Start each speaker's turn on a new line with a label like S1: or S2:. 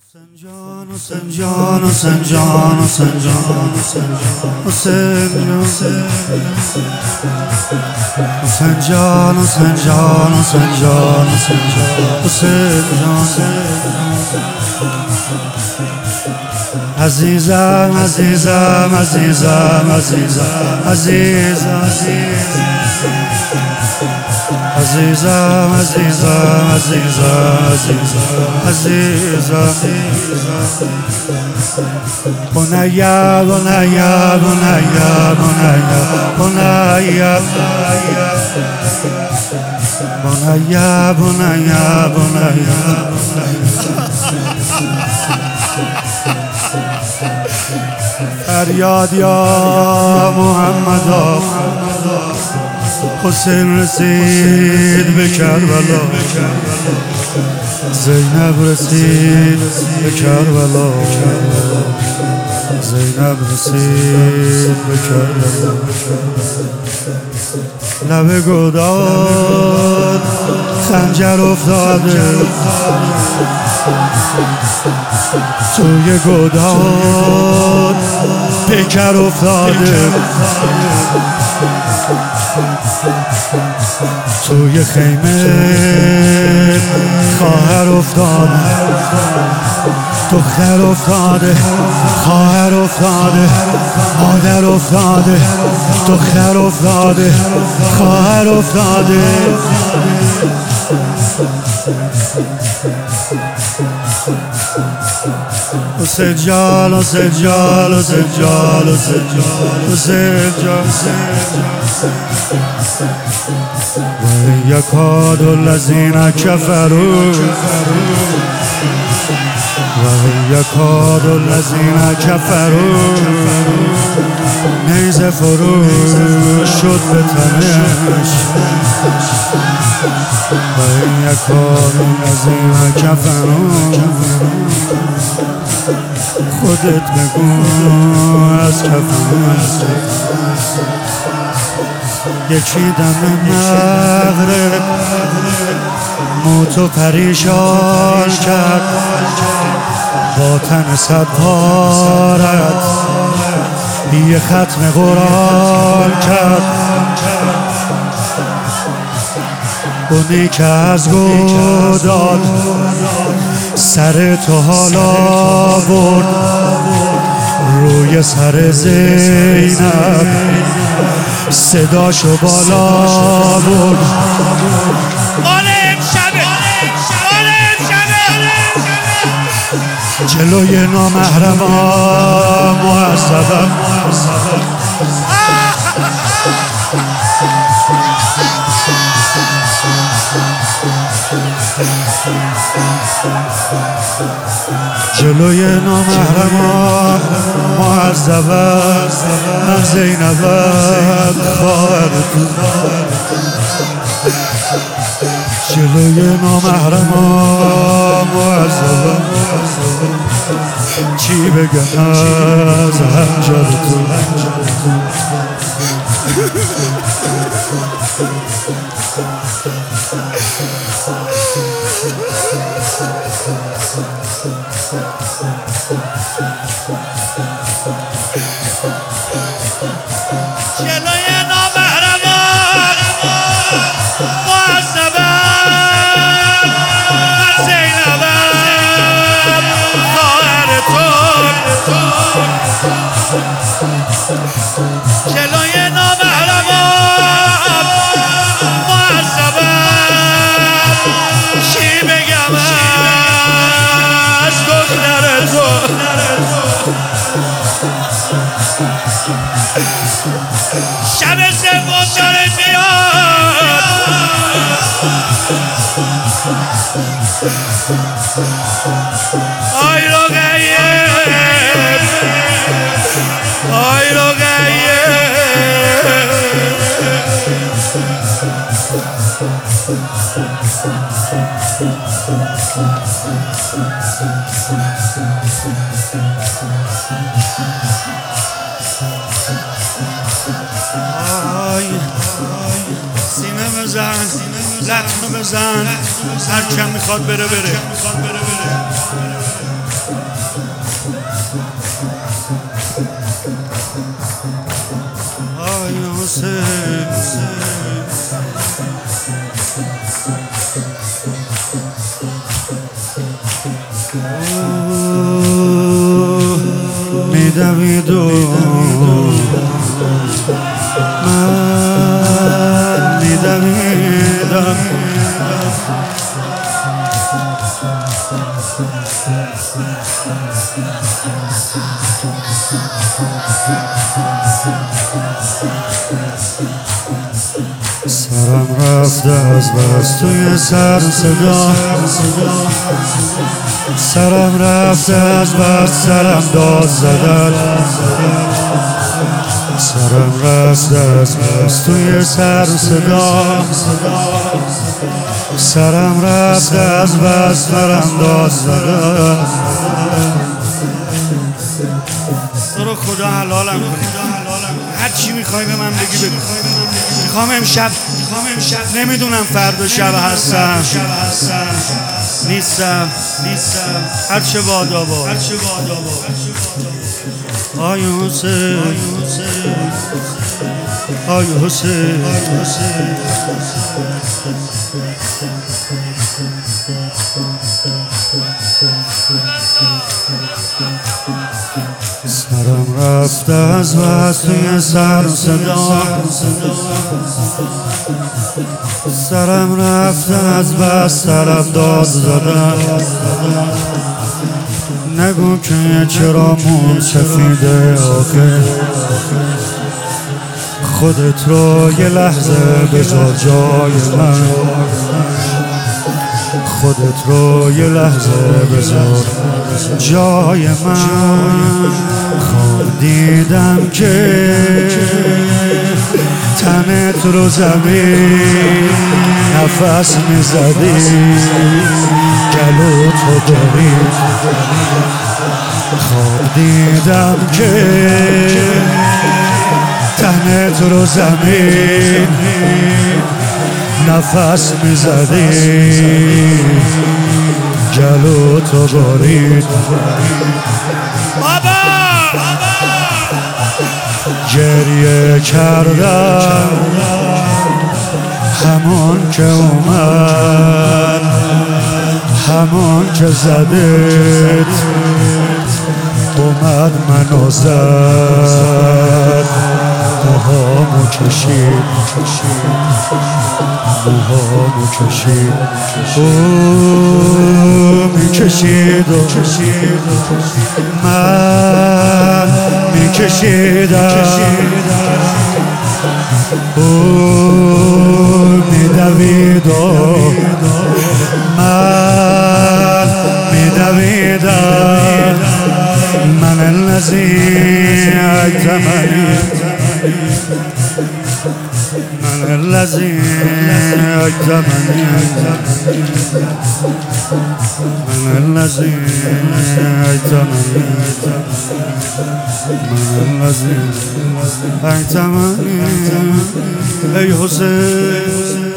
S1: حسین جان حسین جان حسین جان حسین جان حسین جان حسین جان حسین جان حسین جان عزیزم عزیزم عزیزم عزیزم عزیزم عزیزم عزیزم عزیزم عزیزم بنیا بنیا بنیا بنیا بنیا بنیا بنیا فریاد یا محمد حسین رسید به کربلا زینب رسید به کربلا زینب رسید به کربلا لب گوداد خنجر افتاده توی گوداد پیکر افتاده توی خیمه خواهر افتاده دختر افتاده خواهر افتاده مادر افتاده دختر افتاده خواهر افتاده حسین جان حسین جان حسین جان حسین جان و یکاد الذین کفروا و یکاد الذین کفروا نیزه فروش شد به تنش و یکاد الذین کفروا خودت بگو از کفن یکی دم مغرب موتو پریشان کرد با تن صد پارت یه ختم قرآن کرد اونی که از گوداد سر تو حالا برد روی سر زینب صداشو بالا برد جلوی نامحرما معذبم جلوی نامحرما معذبم من زینبم خواهر تو جلوی نامحرما معذبم چی بگم از همجر تو
S2: جلوی نامحرما معذبم من زینبم خواهر تو جلوی نامحرما معذبم چی بگم از دختر تو شب سوم داره میاد آی رقیب آی رقیب
S1: سینه بزن لطمه بزن هر کم میخواد بره میدوید و من میدویدم سرم رفته از بس توی سر صدا سرم رفته از بس سرم داد زدن سرم رفته از بس توی سر صدا سرم رفته از بس سرم داد زدن تو رو خدا حلالم هر چی میخوای به من بگی بگو میخوام امشب نمیدونم فردا شب هستم نیستم هر چه بادا باد آی حسین آی حسین سرم رفته از بس توی سر صدا سرم رفته از بس سرم داد زدن نگو که چرامون سفیده آخه خودت رو یه لحظه بذار جای من خودت رو یه لحظه بذار جای من خواب دیدم که تنت رو زمین نفس میزدی گلو تو برید خواب دیدم که تنت رو زمین نفس میزدی جلو تو برید گریه کردم همون که اومد همون که زدت اومد منو زد موهامو کشید موهامو کشید میکشید من میکشیدم میدوید من میدویدم من الذی اجتمعی من الذي اجتمعی من الذي اجتمعی من الذي اجتمعی ای حسین